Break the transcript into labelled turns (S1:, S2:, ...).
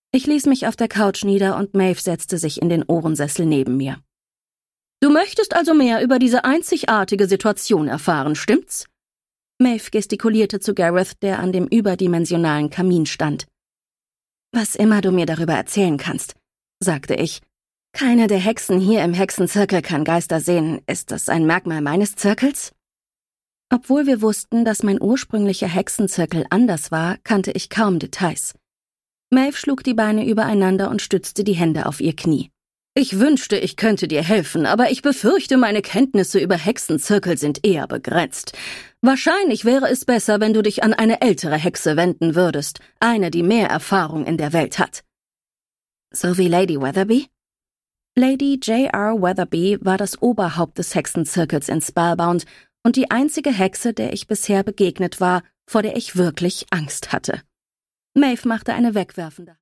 S1: Ich ließ mich auf der Couch nieder und Maeve setzte sich in den Ohrensessel neben mir. »Du möchtest also mehr über diese einzigartige Situation erfahren, stimmt's?« Maeve gestikulierte zu Gareth, der an dem überdimensionalen Kamin stand. »Was immer du mir darüber erzählen kannst«, sagte ich. »Keine der Hexen hier im Hexenzirkel kann Geister sehen. Ist das ein Merkmal meines Zirkels?« Obwohl wir wussten, dass mein ursprünglicher Hexenzirkel anders war, kannte ich kaum Details. Maeve schlug die Beine übereinander und stützte die Hände auf ihr Knie. »Ich wünschte, ich könnte dir helfen, aber ich befürchte, meine Kenntnisse über Hexenzirkel sind eher begrenzt. Wahrscheinlich wäre es besser, wenn du dich an eine ältere Hexe wenden würdest, eine, die mehr Erfahrung in der Welt hat.« »So wie Lady Weatherby?« Lady J.R. Weatherby war das Oberhaupt des Hexenzirkels in Spellbound und die einzige Hexe, der ich bisher begegnet war, vor der ich wirklich Angst hatte. Maeve machte eine wegwerfende